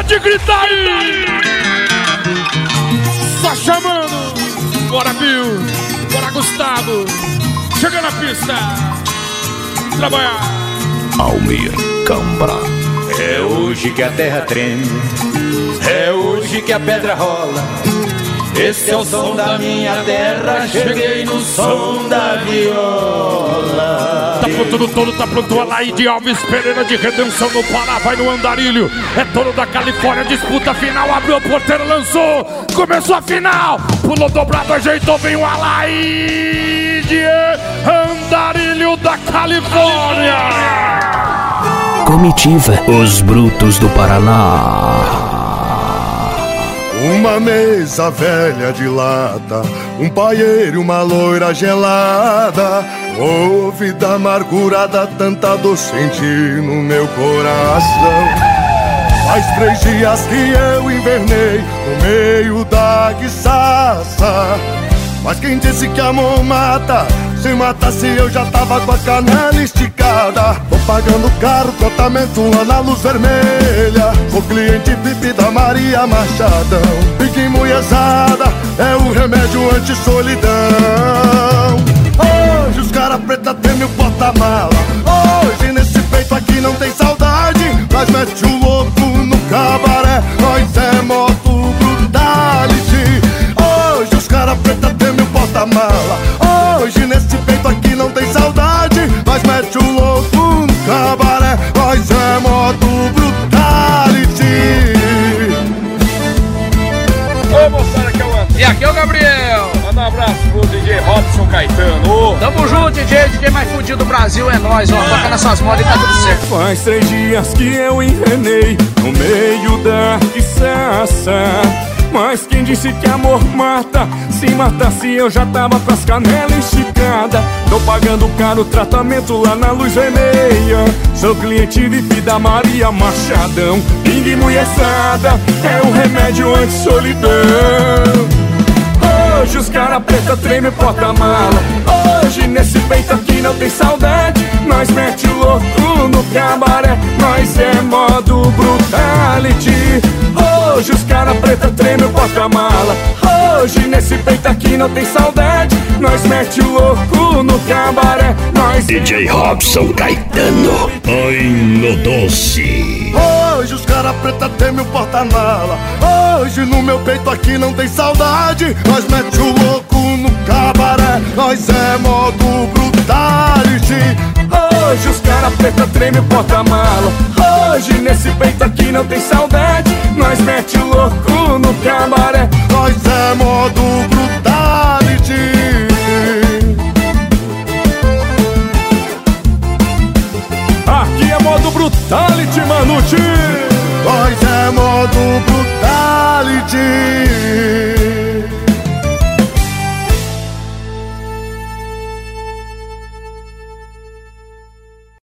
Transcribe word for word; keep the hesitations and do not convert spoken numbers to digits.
Pode gritar aí! Só chamando! Bora, Bill! Bora, Gustavo! Chega na pista! Trabalhar! Almir Cambra. É hoje que a terra treme, é hoje que a pedra rola. Esse é o som da minha terra, cheguei no som da viola. Tá pronto no todo, tá pronto a Laide Alves Pereira de Redenção no Pará, vai no Andarilho. É touro da Califórnia, disputa final, abriu a porteira, lançou, começou a final. Pulou dobrado, ajeitou, vem o Alaide, Andarilho da Califórnia. Comitiva Os Brutos do Paraná. Uma mesa velha de lata, um paieiro e uma loira gelada. Oh, vida amargurada, tanta dor senti no meu coração. Faz três dias que eu invernei no meio da guiçaça. Mas quem disse que amor mata? Se matasse eu já tava com a canela esticada. Tô pagando caro, tratamento lá na Luz Vermelha. Sou cliente V I P da Maria Machadão. Pique mulherzada é o remédio anti-solidão. Hoje os cara preta treme o porta-mala. Hoje nesse peito aqui não tem saudade. Mas mete o louco no cabaré. Nós é moto brutality. Hoje os cara preta treme o porta-mala. Hoje nesse peito aqui não tem saudade. Mas mete o louco no cabaré. Nós é moto brutality. Ô moçada, aqui é o André. E aqui é o Gabriel. Manda um abraço pro D J Robson Caetano. Tamo junto, D J, D J mais fudido do Brasil é nóis, ó. Toca nessas modas e tá tudo certo. Faz três dias que eu envenenei no meio da quiçaça. Mas quem disse que amor mata? Se matasse eu já tava com as canelas esticadas. Tô pagando caro tratamento lá na Luz Vermelha. Sou cliente V I P da Maria Machadão. Pingue mulherzada é o remédio anti-solidão. Hoje os cara preta treme o porta-mala. Hoje nesse peito aqui não tem saudade. Nós mete o louco no cabaré. Nós é modo brutality. Hoje os cara preta treme o porta-mala. Hoje nesse peito aqui não tem saudade. Nós mete o louco no cabaré. Nós D J Robson Caetano, ai no doce. Hoje os cara preta treme o porta-mala. Hoje no meu peito aqui não tem saudade. Nós mete o louco no cabaré. Nós é modo brutality. Hoje os cara preta treme o porta-mala. Hoje nesse peito aqui não tem saudade. Nós mete o louco no cabaré. Nós é modo brutality. Aqui é modo brutality, Manute. Nós é modo brutality.